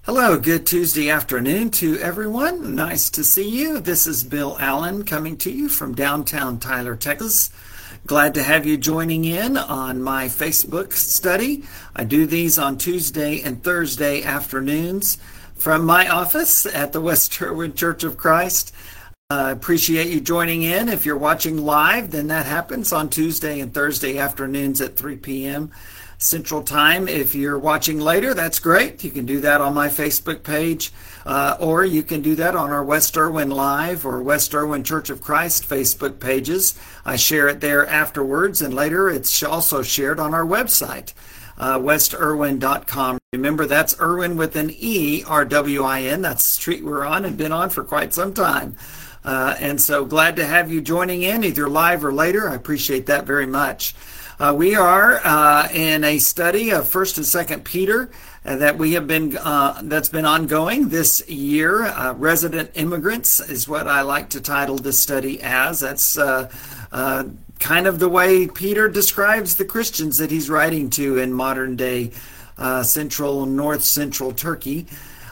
Hello, good Tuesday afternoon to everyone. Nice to see you. This is Bill Allen coming to you from downtown Tyler, Texas. Glad to have you joining in on my Facebook study. I do these on Tuesday and Thursday afternoons from my office at the West Erwin Church of Christ. I appreciate you joining in. If you're watching live, then that happens on Tuesday and Thursday afternoons at 3 p.m. Central Time. If you're watching later, that's great. You can do that on my Facebook page, or you can do that on our West Erwin Live or West Erwin Church of Christ Facebook pages. I share it there afterwards, and later it's also shared on our website, westerwin.com. Remember, that's Erwin with an E, R-W-I-N. That's the street we're on and been on for quite some time. And so glad to have you joining in, either live or later. I appreciate that very much. We are in a study of 1st and 2nd Peter that we have been that's been ongoing this year. Resident Immigrants is what I like to title this study as. That's kind of the way Peter describes the Christians that he's writing to in modern day north central Turkey.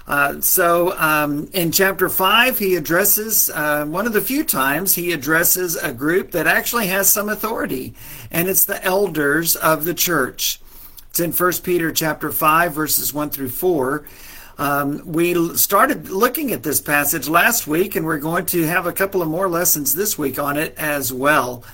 In chapter 5, he addresses, one of the few times he addresses a group that actually has some authority, and it's the elders of the church. It's in 1 Peter chapter 5, verses 1 through 4. We started looking at this passage last week, and we're going to have a couple of more lessons this week on it as well.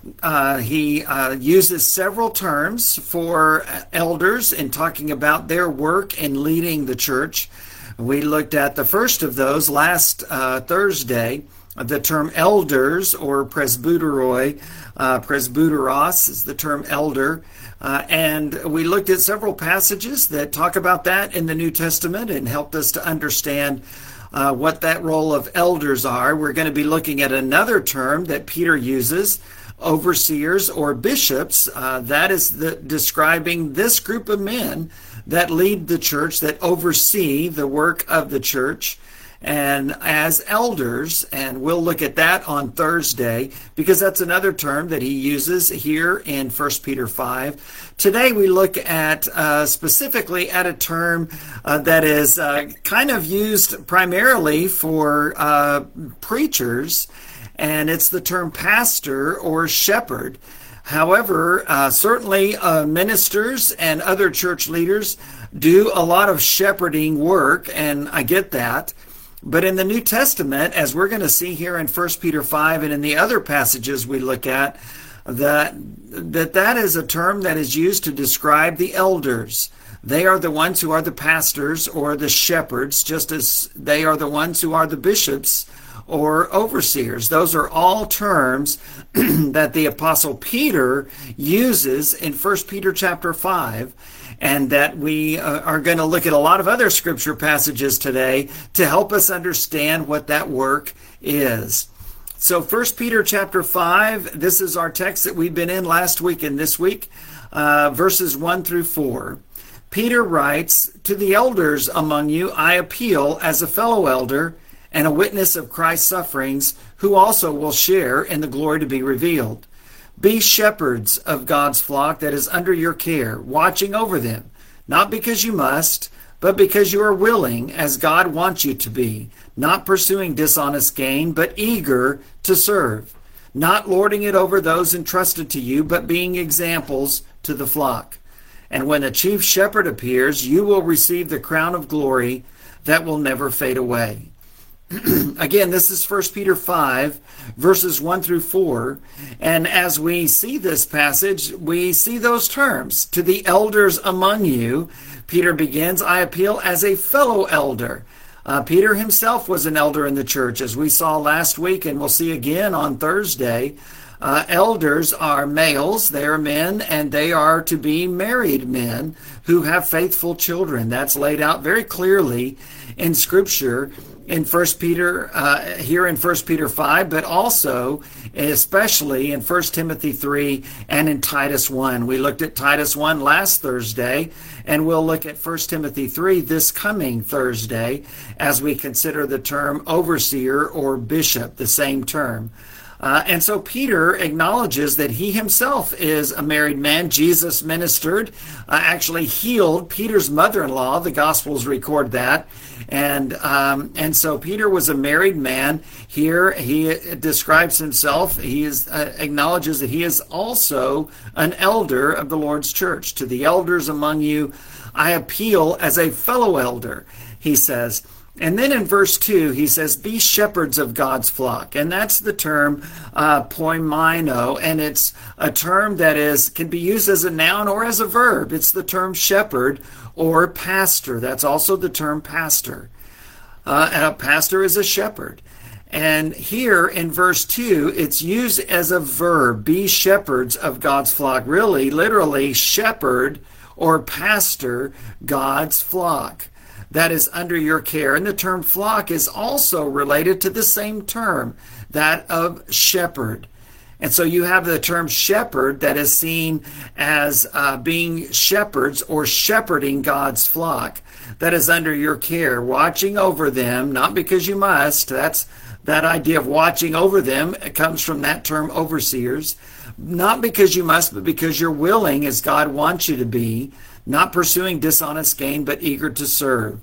He uses several terms for elders in talking about their work in leading the church. We looked at the first of those last Thursday. The term elders, or presbyteroi, presbyteros is the term elder. And we looked at several passages that talk about that in the New Testament and helped us to understand what that role of elders are. We're going to be looking at another term that Peter uses, overseers or bishops. That is describing this group of men that lead the church, that oversee the work of the church, and as elders. And we'll look at that on Thursday, because that's another term that he uses here in 1 Peter 5. Today we look at specifically at a term that is kind of used primarily for preachers, and it's the term pastor or shepherd. However, certainly ministers and other church leaders do a lot of shepherding work, and I get that. But in the New Testament, as we're going to see here in 1 Peter 5 and in the other passages we look at, that is a term that is used to describe the elders. They are the ones who are the pastors or the shepherds, just as they are the ones who are the bishops or overseers. Those are all terms that the Apostle Peter uses in 1 Peter chapter 5, and that we are going to look at a lot of other scripture passages today to help us understand what that work is. So 1 Peter chapter 5, this is our text that we've been in last week and this week, verses 1 through 4. Peter writes, "To the elders among you I appeal as a fellow elder and a witness of Christ's sufferings, who also will share in the glory to be revealed. Be shepherds of God's flock that is under your care, watching over them, not because you must, but because you are willing, as God wants you to be, not pursuing dishonest gain, but eager to serve, not lording it over those entrusted to you, but being examples to the flock. And when the chief shepherd appears, you will receive the crown of glory that will never fade away." Again, this is 1 Peter 5, verses 1 through 4. And as we see this passage, we see those terms. To the elders among you, Peter begins, I appeal as a fellow elder. Peter himself was an elder in the church, as we saw last week, and we'll see again on Thursday. Elders are males, they are men, and they are to be married men who have faithful children. That's laid out very clearly in Scripture in 1 Peter, here in 1 Peter 5, but also, especially in 1 Timothy 3 and in Titus 1. We looked at Titus 1 last Thursday, and we'll look at 1 Timothy 3 this coming Thursday as we consider the term overseer or bishop, the same term. And so Peter acknowledges that he himself is a married man. Jesus ministered, actually healed Peter's mother-in-law. The Gospels record that. And so Peter was a married man. Here he describes himself. Acknowledges that he is also an elder of the Lord's church. To the elders among you, I appeal as a fellow elder, he says. And then in verse 2, he says, be shepherds of God's flock. And that's the term poimaino, and it's a term that can be used as a noun or as a verb. It's the term shepherd or pastor. That's also the term pastor. A pastor is a shepherd. And here in verse 2, it's used as a verb, be shepherds of God's flock. Really, literally, shepherd or pastor God's flock that is under your care. And the term flock is also related to the same term, that of shepherd. And so you have the term shepherd that is seen as being shepherds or shepherding God's flock that is under your care, watching over them, not because you must. That idea of watching over them comes from that term overseers, not because you must, but because you're willing as God wants you to be, not pursuing dishonest gain, but eager to serve.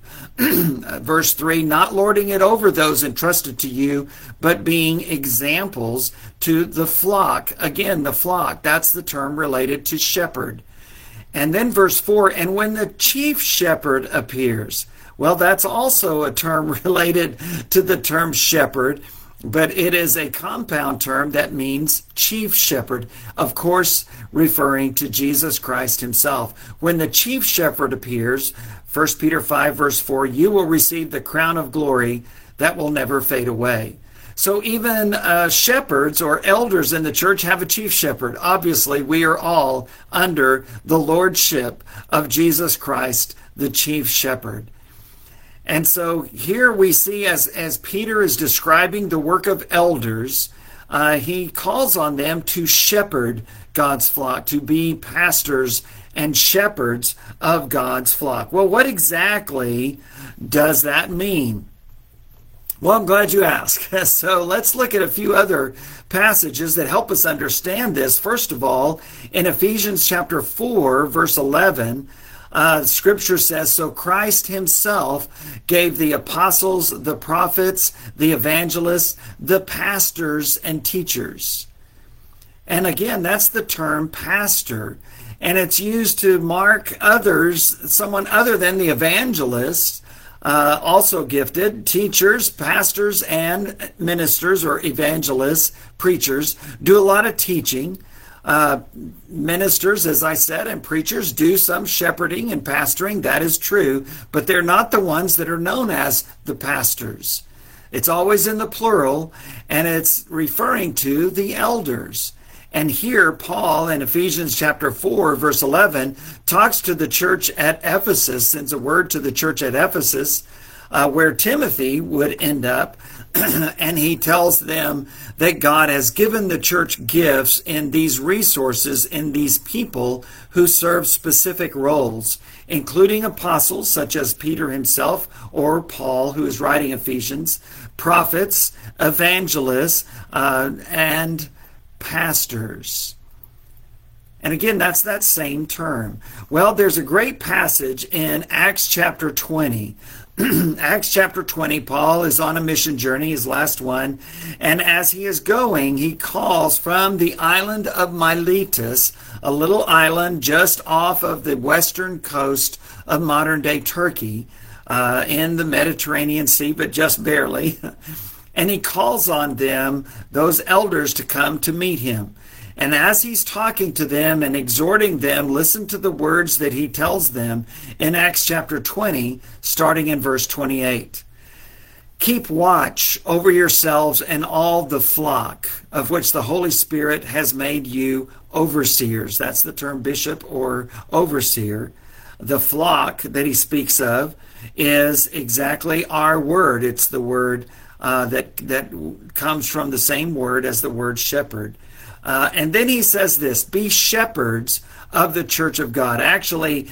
Verse 3, not lording it over those entrusted to you, but being examples to the flock. Again, the flock, that's the term related to shepherd. And then verse 4, and when the chief shepherd appears. Well, that's also a term related to the term shepherd, but it is a compound term that means chief shepherd, of course, referring to Jesus Christ himself. When the chief shepherd appears, 1 Peter 5, verse 4, you will receive the crown of glory that will never fade away. So even shepherds or elders in the church have a chief shepherd. Obviously, we are all under the lordship of Jesus Christ, the chief shepherd. And so here we see as Peter is describing the work of elders, he calls on them to shepherd God's flock, to be pastors and shepherds of God's flock. Well, what exactly does that mean? Well, I'm glad you asked. So let's look at a few other passages that help us understand this. First of all, in Ephesians chapter 4, verse 11, Scripture says, so Christ himself gave the apostles, the prophets, the evangelists, the pastors, and teachers. And again, that's the term pastor. And it's used to mark others, someone other than the evangelists, also gifted. Teachers, pastors, and ministers or evangelists, preachers, do a lot of teaching. Ministers, as I said, and preachers do some shepherding and pastoring. That is true, but they're not the ones that are known as the pastors. It's always in the plural, and it's referring to the elders. And here, Paul in Ephesians chapter 4, verse 11, talks to the church at Ephesus, sends a word to the church at Ephesus, where Timothy would end up, and he tells them that God has given the church gifts in these resources, in these people who serve specific roles, including apostles such as Peter himself or Paul, who is writing Ephesians, prophets, evangelists, and pastors. And again, that's that same term. Well, there's a great passage in Acts chapter 20. Acts chapter 20, Paul is on a mission journey, his last one, and as he is going, he calls from the island of Miletus, a little island just off of the western coast of modern-day Turkey, in the Mediterranean Sea, but just barely. And he calls on them, those elders, to come to meet him. And as he's talking to them and exhorting them, listen to the words that he tells them in Acts chapter 20, starting in verse 28. Keep watch over yourselves and all the flock of which the Holy Spirit has made you overseers. That's the term bishop or overseer. The flock that he speaks of is exactly our word. It's the word that comes from the same word as the word shepherd. And then he says this, be shepherds of the church of God. Actually,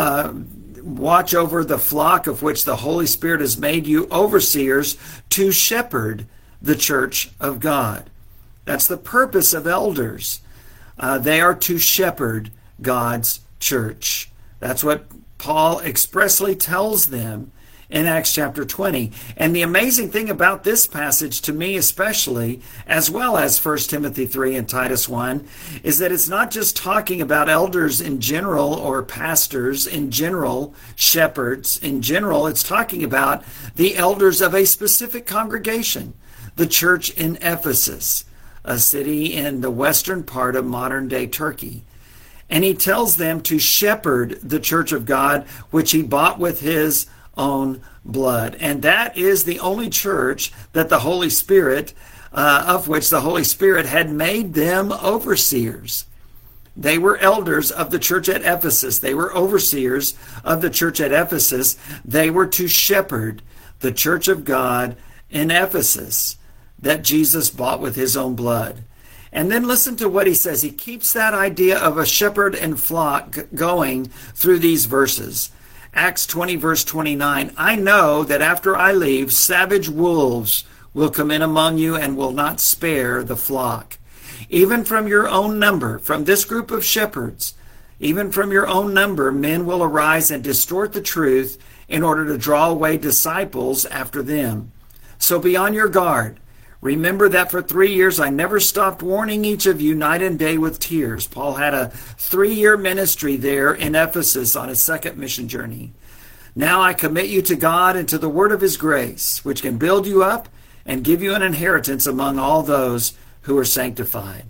watch over the flock of which the Holy Spirit has made you overseers to shepherd the church of God. That's the purpose of elders. They are to shepherd God's church. That's what Paul expressly tells them in Acts chapter 20. And the amazing thing about this passage, to me especially, as well as 1 Timothy 3 and Titus 1, is that it's not just talking about elders in general or pastors in general, shepherds in general. It's talking about the elders of a specific congregation, the church in Ephesus, a city in the western part of modern-day Turkey. And he tells them to shepherd the church of God, which he bought with his own blood. And that is the only church that the Holy Spirit, of which the Holy Spirit had made them overseers. They were elders of the church at Ephesus. They were overseers of the church at Ephesus. They were to shepherd the church of God in Ephesus that Jesus bought with his own blood. And then listen to what he says. He keeps that idea of a shepherd and flock going through these verses. Acts 20, verse 29, I know that after I leave, savage wolves will come in among you and will not spare the flock. Even from your own number, from this group of shepherds, even from your own number, men will arise and distort the truth in order to draw away disciples after them. So be on your guard. Remember that for 3 years I never stopped warning each of you night and day with tears. Paul had a 3-year ministry there in Ephesus on his second mission journey. Now I commit you to God and to the word of his grace, which can build you up and give you an inheritance among all those who are sanctified.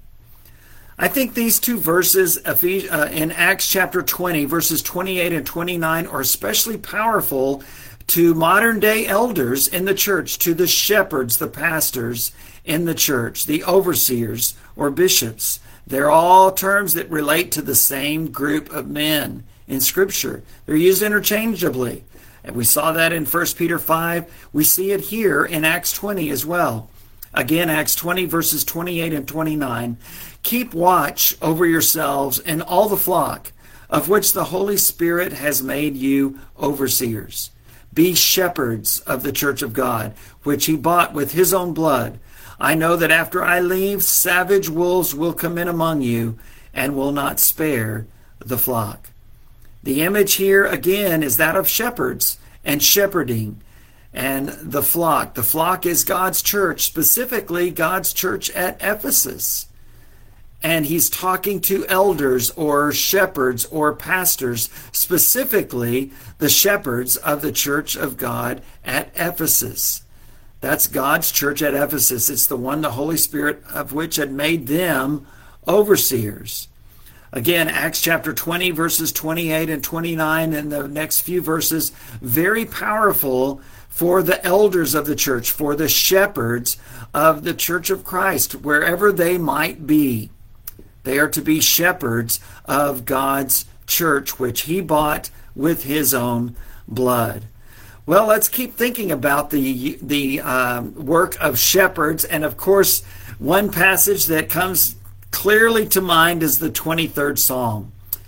I think these two verses in Acts chapter 20, verses 28 and 29, are especially powerful to modern-day elders in the church, to the shepherds, the pastors in the church, the overseers or bishops. They're all terms that relate to the same group of men in Scripture. They're used interchangeably. And we saw that in 1 Peter 5. We see it here in Acts 20 as well. Again, Acts 20, verses 28 and 29. Keep watch over yourselves and all the flock, of which the Holy Spirit has made you overseers. Be shepherds of the church of God, which he bought with his own blood. I know that after I leave, savage wolves will come in among you and will not spare the flock. The image here, again, is that of shepherds and shepherding and the flock. The flock is God's church, specifically God's church at Ephesus. And he's talking to elders or shepherds or pastors, specifically the shepherds of the church of God at Ephesus. That's God's church at Ephesus. It's the one the Holy Spirit of which had made them overseers. Again, Acts chapter 20, verses 28 and 29, and the next few verses, very powerful for the elders of the church, for the shepherds of the church of Christ, wherever they might be. They are to be shepherds of God's church, which he bought with his own blood. Well, let's keep thinking about the work of shepherds. And of course, one passage that comes clearly to mind is the 23rd Psalm.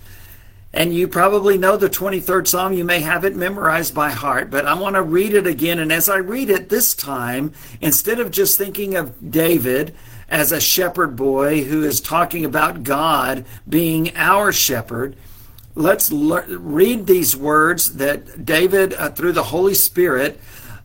And you probably know the 23rd Psalm. You may have it memorized by heart, but I want to read it again. And as I read it this time, instead of just thinking of David as a shepherd boy who is talking about God being our shepherd, let's read these words that David, through the Holy Spirit,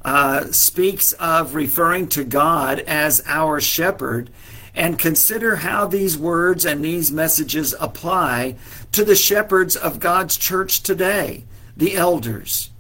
speaks of, referring to God as our shepherd, and consider how these words and these messages apply to the shepherds of God's church today, the elders.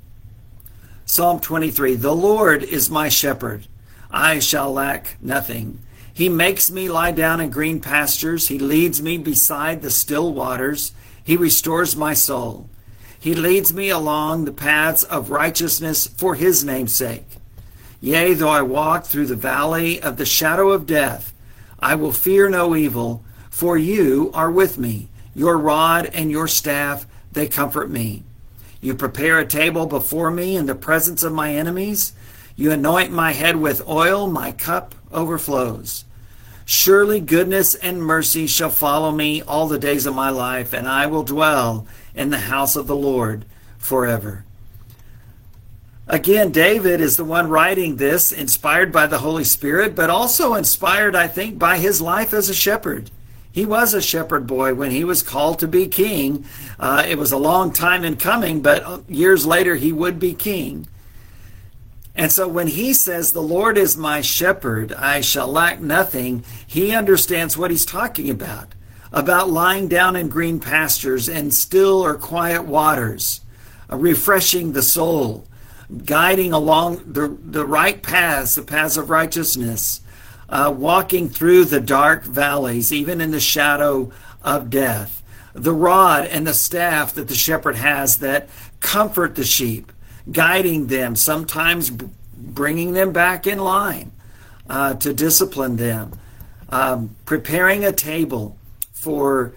Psalm 23, the Lord is my shepherd. I shall lack nothing. He makes me lie down in green pastures. He leads me beside the still waters. He restores my soul. He leads me along the paths of righteousness for his name's sake. Yea, though I walk through the valley of the shadow of death, I will fear no evil, for you are with me. Your rod and your staff, they comfort me. You prepare a table before me in the presence of my enemies. You anoint my head with oil, my cup overflows. Surely goodness and mercy shall follow me all the days of my life, and I will dwell in the house of the Lord forever. Again, David is the one writing this, inspired by the Holy Spirit, but also inspired, I think, by his life as a shepherd. He was a shepherd boy when he was called to be king. It was a long time in coming, but years later he would be king. And so when he says, "The Lord is my shepherd, I shall lack nothing," he understands what he's talking about lying down in green pastures and still or quiet waters, refreshing the soul, guiding along the right paths, the paths of righteousness, walking through the dark valleys, even in the shadow of death. The rod and the staff that the shepherd has that comfort the sheep, guiding them, sometimes bringing them back in line to discipline them, preparing a table for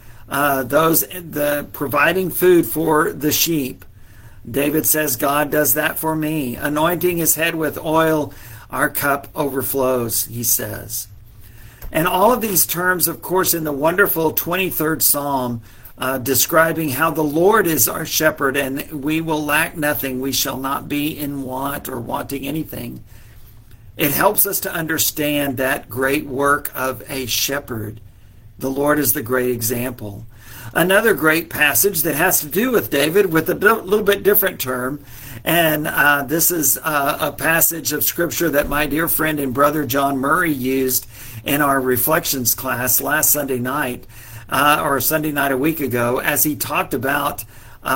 providing food for the sheep. David says, "God does that for me. Anointing his head with oil, our cup overflows," he says. And all of these terms, of course, in the wonderful 23rd Psalm, describing how the Lord is our shepherd and we will lack nothing. We shall not be in want or wanting anything. It helps us to understand that great work of a shepherd. The Lord is the great example. Another great passage that has to do with David with a little bit different term, and this is a passage of Scripture that my dear friend and brother John Murray used in our reflections class last Sunday night, or Sunday night a week ago, as he talked about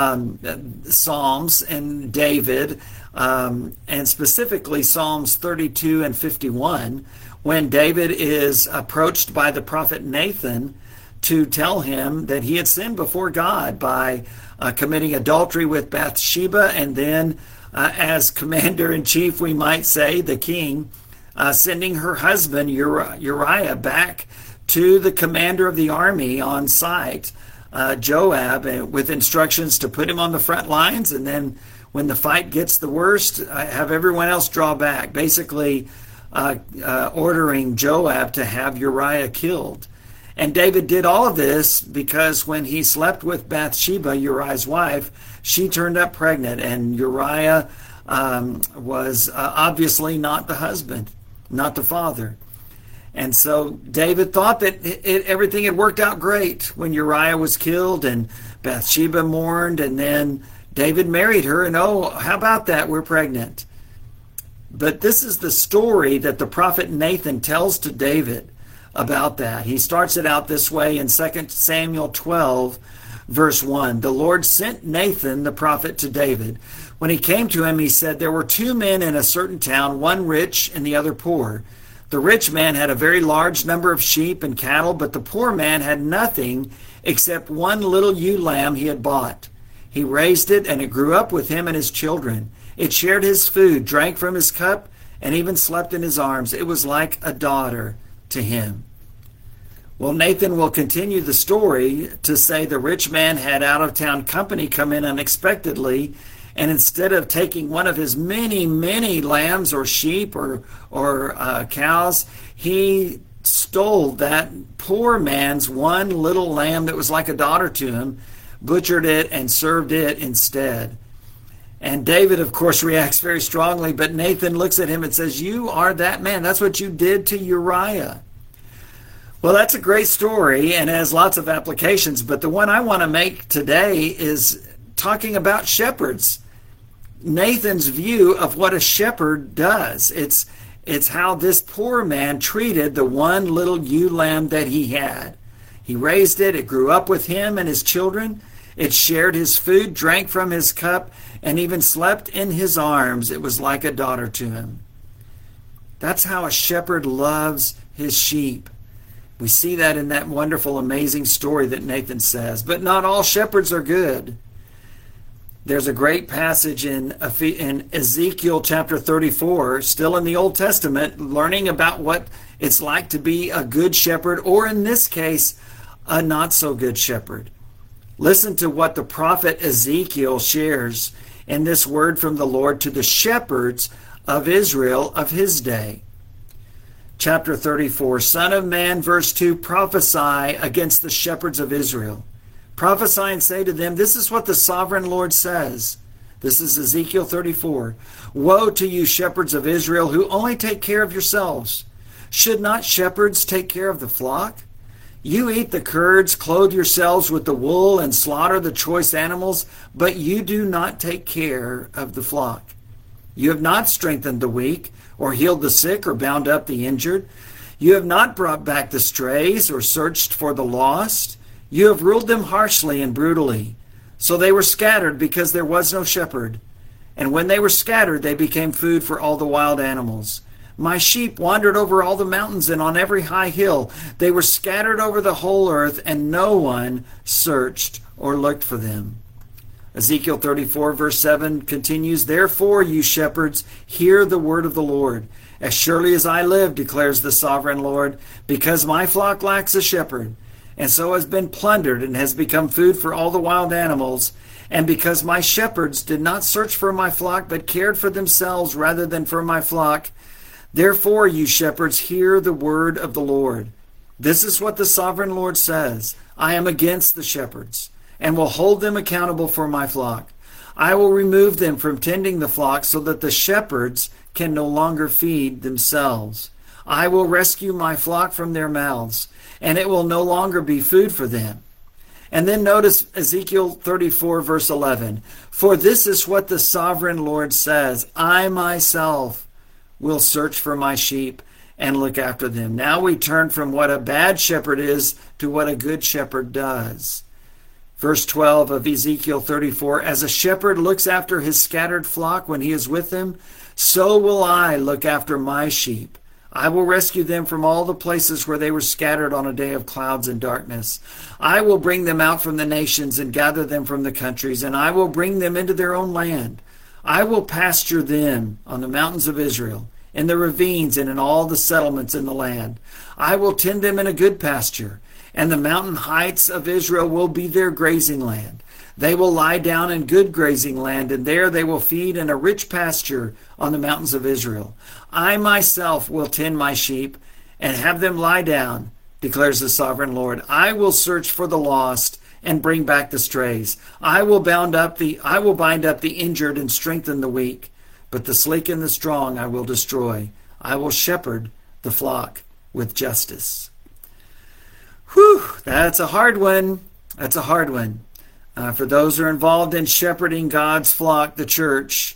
Psalms and David, and specifically Psalms 32 and 51, when David is approached by the prophet Nathan to tell him that he had sinned before God by committing adultery with Bathsheba, and then as commander-in-chief, we might say, the king, sending her husband Uriah back to the commander of the army on site, Joab, with instructions to put him on the front lines, and then when the fight gets the worst, have everyone else draw back, basically ordering Joab to have Uriah killed. And David did all of this because when he slept with Bathsheba, Uriah's wife, she turned up pregnant, and Uriah was obviously not the husband, not the father. And so David thought that everything had worked out great when Uriah was killed and Bathsheba mourned, and then David married her, and oh, how about that? We're pregnant. But this is the story that the prophet Nathan tells to David about that. He starts it out this way in 2 Samuel 12, verse 1. The Lord sent Nathan, the prophet, to David. When he came to him, he said, "There were two men in a certain town, one rich and the other poor. The rich man had a very large number of sheep and cattle, but the poor man had nothing except one little ewe lamb he had bought. He raised it, and it grew up with him and his children. It shared his food, drank from his cup, and even slept in his arms. It was like a daughter to him." Well, Nathan will continue the story to say the rich man had out-of-town company come in unexpectedly, and instead of taking one of his many, many lambs or sheep or cows, he stole that poor man's one little lamb that was like a daughter to him, butchered it, and served it instead. And David, of course, reacts very strongly, but Nathan looks at him and says, "You are that man. That's what you did to Uriah." Well, that's a great story and has lots of applications, but the one I want to make today is talking about shepherds. Nathan's view of what a shepherd does. It's how this poor man treated the one little ewe lamb that he had. He raised it, it grew up with him and his children, it shared his food, drank from his cup, and even slept in his arms. It was like a daughter to him. That's how a shepherd loves his sheep. We see that in that wonderful, amazing story that Nathan says. But not all shepherds are good. There's a great passage in Ezekiel chapter 34, still in the Old Testament, learning about what it's like to be a good shepherd, or in this case, a not so good shepherd. Listen to what the prophet Ezekiel shares in this word from the Lord to the shepherds of Israel of his day. Chapter 34, Son of man, verse 2, prophesy against the shepherds of Israel. Prophesy and say to them, this is what the sovereign Lord says. This is Ezekiel 34. Woe to you, shepherds of Israel, who only take care of yourselves. Should not shepherds take care of the flock? You eat the curds, clothe yourselves with the wool, and slaughter the choice animals, but you do not take care of the flock. You have not strengthened the weak, or healed the sick, or bound up the injured. You have not brought back the strays, or searched for the lost. You have ruled them harshly and brutally. So they were scattered because there was no shepherd. And when they were scattered, they became food for all the wild animals. My sheep wandered over all the mountains and on every high hill. They were scattered over the whole earth, and no one searched or looked for them. Ezekiel 34 verse 7 continues, Therefore, you shepherds, hear the word of the Lord. As surely as I live, declares the sovereign Lord, because my flock lacks a shepherd, and so has been plundered and has become food for all the wild animals, and because my shepherds did not search for my flock, but cared for themselves rather than for my flock, therefore, you shepherds, hear the word of the Lord. This is what the sovereign Lord says. I am against the shepherds, and will hold them accountable for my flock. I will remove them from tending the flock so that the shepherds can no longer feed themselves. I will rescue my flock from their mouths, and it will no longer be food for them. And then notice Ezekiel 34 verse 11. For this is what the sovereign Lord says, I myself will search for my sheep and look after them. Now we turn from what a bad shepherd is to what a good shepherd does. Verse 12 of Ezekiel 34, As a shepherd looks after his scattered flock when he is with them, so will I look after my sheep. I will rescue them from all the places where they were scattered on a day of clouds and darkness. I will bring them out from the nations and gather them from the countries, and I will bring them into their own land. I will pasture them on the mountains of Israel, in the ravines and in all the settlements in the land. I will tend them in a good pasture, and the mountain heights of Israel will be their grazing land. They will lie down in good grazing land, and there they will feed in a rich pasture on the mountains of Israel. I myself will tend my sheep and have them lie down, declares the sovereign Lord. I will search for the lost and bring back the strays. I will bind up the injured and strengthen the weak, but the sleek and the strong I will destroy. I will shepherd the flock with justice. Whew, that's a hard one. That's a hard one. For those who are involved in shepherding God's flock, the church,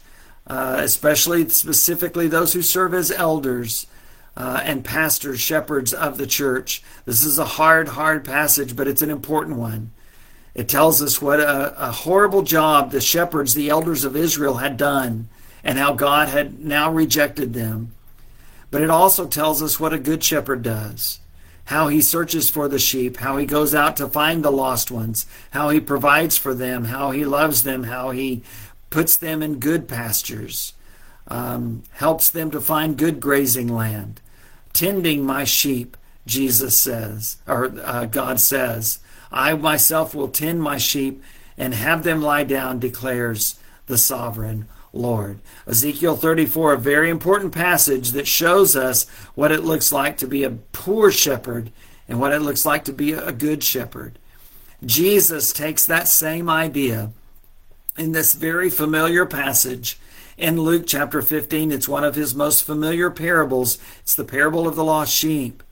specifically those who serve as elders and pastors, shepherds of the church. This is a hard passage, but it's an important one. It tells us what a horrible job the shepherds, the elders of Israel, had done and how God had now rejected them. But it also tells us what a good shepherd does. How he searches for the sheep, how he goes out to find the lost ones, how he provides for them, how he loves them, how he puts them in good pastures, helps them to find good grazing land. Tending my sheep, Jesus says, or God says, I myself will tend my sheep and have them lie down, declares the sovereign Lord. Ezekiel 34, a very important passage that shows us what it looks like to be a poor shepherd and what it looks like to be a good shepherd. Jesus takes that same idea in this very familiar passage in Luke chapter 15. It's one of his most familiar parables. It's the parable of the lost sheep.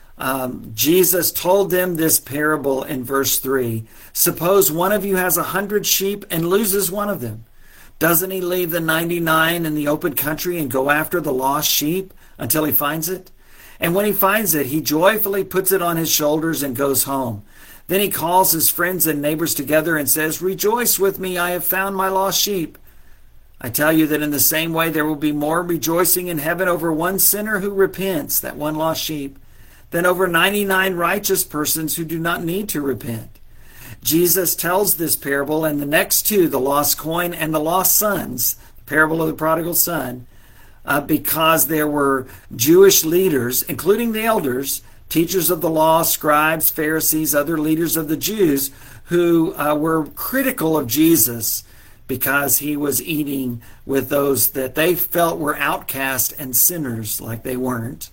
Jesus told them this parable in verse 3. Suppose one of you has 100 sheep and loses one of them. Doesn't he leave the 99 in the open country and go after the lost sheep until he finds it? And when he finds it, he joyfully puts it on his shoulders and goes home. Then he calls his friends and neighbors together and says, Rejoice with me, I have found my lost sheep. I tell you that in the same way there will be more rejoicing in heaven over one sinner who repents, that one lost sheep, than over 99 righteous persons who do not need to repent. Jesus tells this parable and the next two, the lost coin and the lost sons, the parable of the prodigal son, because there were Jewish leaders, including the elders, teachers of the law, scribes, Pharisees, other leaders of the Jews, who were critical of Jesus because he was eating with those that they felt were outcast and sinners like they weren't.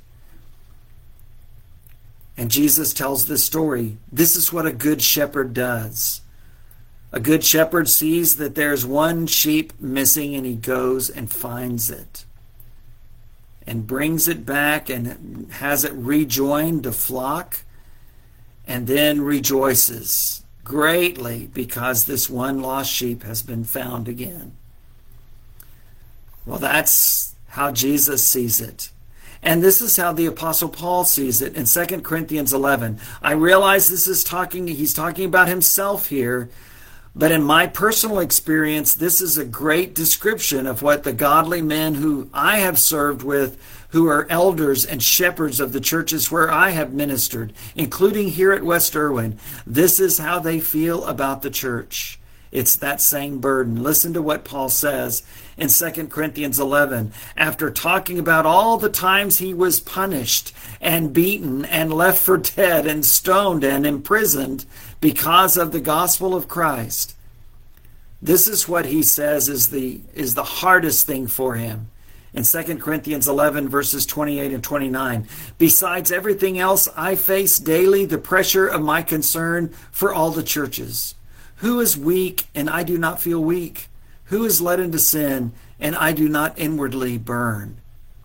And Jesus tells this story. This is what a good shepherd does. A good shepherd sees that there's one sheep missing, and he goes and finds it and brings it back and has it rejoin the flock, and then rejoices greatly because this one lost sheep has been found again. Well, that's how Jesus sees it. And this is how the Apostle Paul sees it in 2 Corinthians 11. I realize he's talking about himself here, but in my personal experience, this is a great description of what the godly men who I have served with, who are elders and shepherds of the churches where I have ministered, including here at West Irwin, this is how they feel about the church. It's that same burden. Listen to what Paul says in 2 Corinthians 11. After talking about all the times he was punished and beaten and left for dead and stoned and imprisoned because of the gospel of Christ, this is what he says is the hardest thing for him. In 2 Corinthians 11, verses 28 and 29, besides everything else, I face daily the pressure of my concern for all the churches. Who is weak, and I do not feel weak? Who is led into sin, and I do not inwardly burn?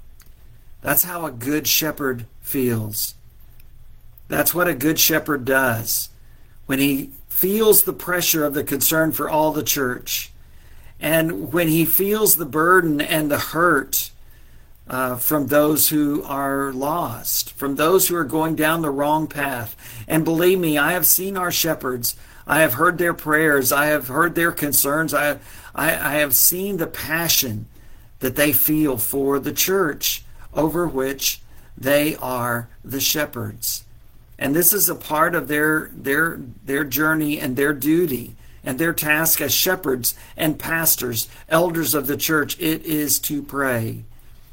That's how a good shepherd feels. That's what a good shepherd does. When he feels the pressure of the concern for all the church, and when he feels the burden and the hurt from those who are lost, from those who are going down the wrong path. And believe me, I have seen our shepherds. I have heard their prayers. I have heard their concerns. I have seen the passion that they feel for the church over which they are the shepherds. And this is a part of their journey and their duty and their task as shepherds and pastors, elders of the church. It is to pray.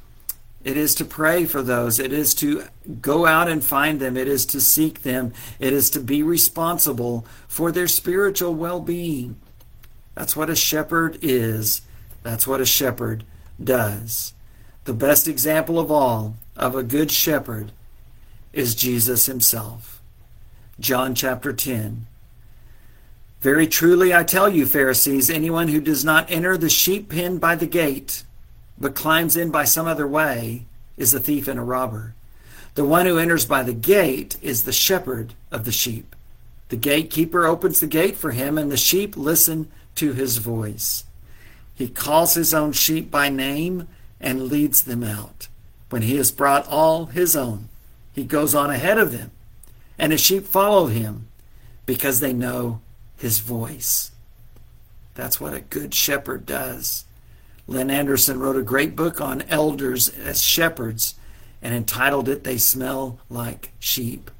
It is to pray for those. It is to go out and find them. It is to seek them. It is to be responsible for their spiritual well-being. That's what a shepherd is. That's what a shepherd does. The best example of all of a good shepherd is Jesus himself. John chapter 10. Very truly I tell you, Pharisees, anyone who does not enter the sheep pen by the gate, but climbs in by some other way, is a thief and a robber. The one who enters by the gate is the shepherd of the sheep. The gatekeeper opens the gate for him, and the sheep listen to his voice. He calls his own sheep by name and leads them out. When he has brought all his own, he goes on ahead of them, and the sheep follow him because they know his voice. That's what a good shepherd does. Lynn Anderson wrote a great book on elders as shepherds and entitled it, They Smell Like Sheep.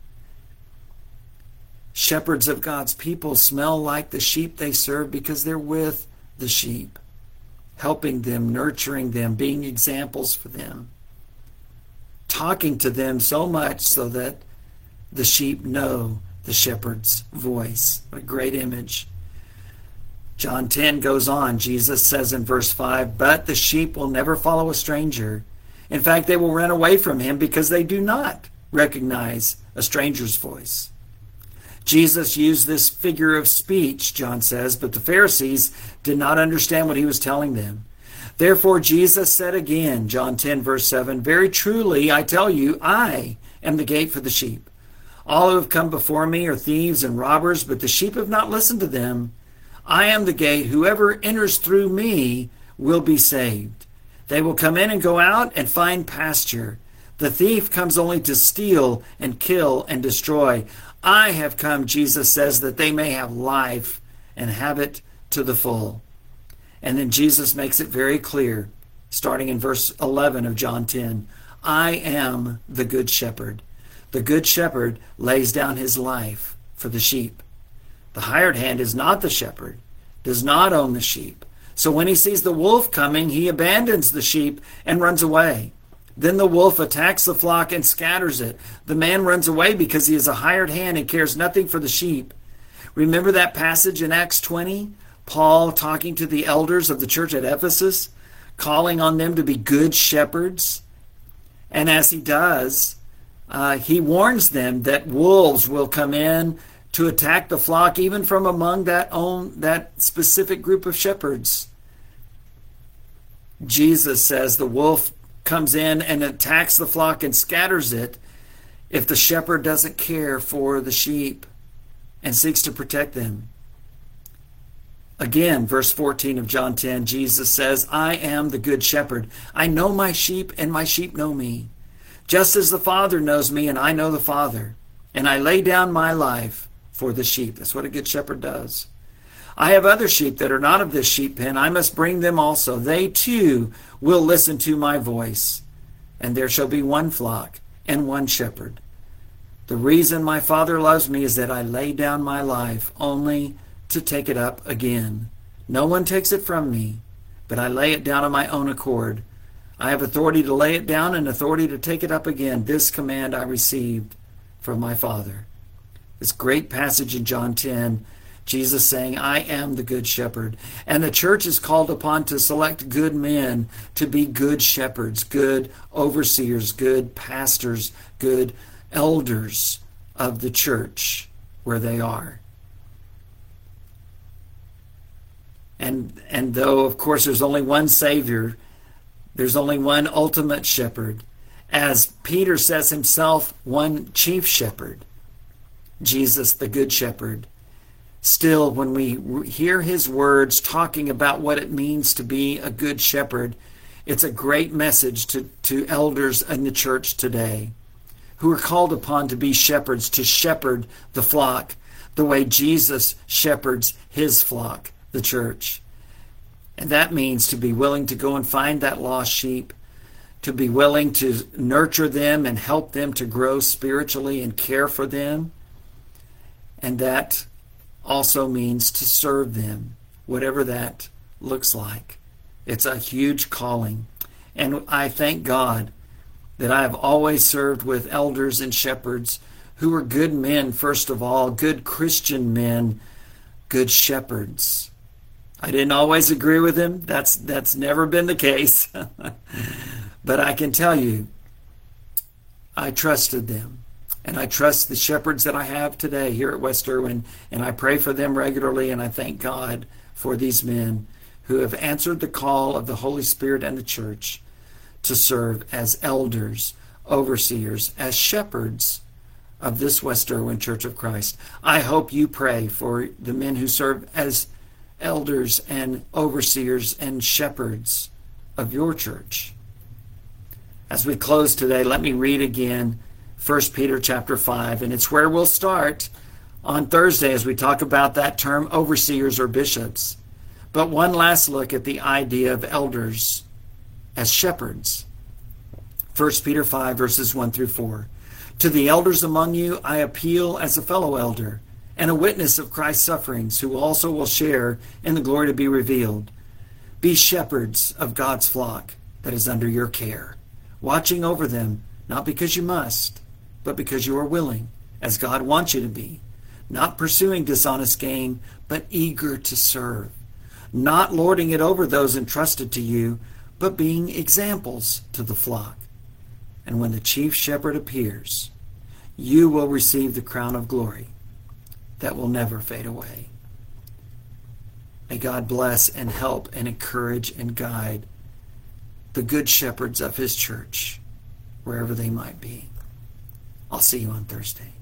Shepherds of God's people smell like the sheep they serve because they're with the sheep, helping them, nurturing them, being examples for them, talking to them so much so that the sheep know the shepherd's voice. What a great image. John 10 goes on. Jesus says in verse 5, but the sheep will never follow a stranger. In fact, they will run away from him because they do not recognize a stranger's voice. Jesus used this figure of speech, John says, but the Pharisees did not understand what he was telling them. Therefore, Jesus said again, John 10 verse 7, very truly I tell you, I am the gate for the sheep. All who have come before me are thieves and robbers, but the sheep have not listened to them. I am the gate. Whoever enters through me will be saved. They will come in and go out and find pasture. The thief comes only to steal and kill and destroy. I have come, Jesus says, that they may have life and have it to the full. And then Jesus makes it very clear, starting in verse 11 of John 10. I am the good shepherd. The good shepherd lays down his life for the sheep. The hired hand is not the shepherd, does not own the sheep. So when he sees the wolf coming, he abandons the sheep and runs away. Then the wolf attacks the flock and scatters it. The man runs away because he is a hired hand and cares nothing for the sheep. Remember that passage in Acts 20? Paul talking to the elders of the church at Ephesus, calling on them to be good shepherds. And as he does, he warns them that wolves will come in to attack the flock even from among that specific group of shepherds. Jesus says the wolf comes in and attacks the flock and scatters it if the shepherd doesn't care for the sheep and seeks to protect them. Again, verse 14 of John 10, Jesus says, I am the good shepherd. I know my sheep, and my sheep know me. Just as the Father knows me, and I know the Father. And I lay down my life for the sheep. That's what a good shepherd does. I have other sheep that are not of this sheep pen. I must bring them also. They too will listen to my voice. And there shall be one flock and one shepherd. The reason my Father loves me is that I lay down my life only to take it up again. No one takes it from me, but I lay it down on my own accord. I have authority to lay it down and authority to take it up again. This command I received from my Father. This great passage in John 10, Jesus saying, I am the good shepherd. And the church is called upon to select good men to be good shepherds, good overseers, good pastors, good elders of the church where they are. And though, of course, there's only one Savior, there's only one ultimate shepherd. As Peter says himself, one chief shepherd, Jesus, the good shepherd. Still, when we hear his words talking about what it means to be a good shepherd, it's a great message to elders in the church today who are called upon to be shepherds, to shepherd the flock the way Jesus shepherds his flock, the church. And that means to be willing to go and find that lost sheep, to be willing to nurture them and help them to grow spiritually and care for them. And that also means to serve them, whatever that looks like. It's a huge calling. And I thank God that I have always served with elders and shepherds who are good men, first of all, good Christian men, good shepherds. I didn't always agree with them. That's never been the case. But I can tell you, I trusted them. And I trust the shepherds that I have today here at West Erwin. And I pray for them regularly. And I thank God for these men who have answered the call of the Holy Spirit and the church to serve as elders, overseers, as shepherds of this West Erwin Church of Christ. I hope you pray for the men who serve as elders and overseers and shepherds of your church. As we close today, let me read again 1 Peter chapter 5, and it's where we'll start on Thursday as we talk about that term overseers or bishops. But one last look at the idea of elders as shepherds. 1 Peter 5, verses 1 through 4. To the elders among you, I appeal as a fellow elder and a witness of Christ's sufferings, who also will share in the glory to be revealed. Be shepherds of God's flock that is under your care, watching over them, not because you must, but because you are willing, as God wants you to be, not pursuing dishonest gain, but eager to serve, not lording it over those entrusted to you, but being examples to the flock. And when the chief shepherd appears, you will receive the crown of glory that will never fade away. May God bless and help and encourage and guide the good shepherds of his church, wherever they might be. I'll see you on Thursday.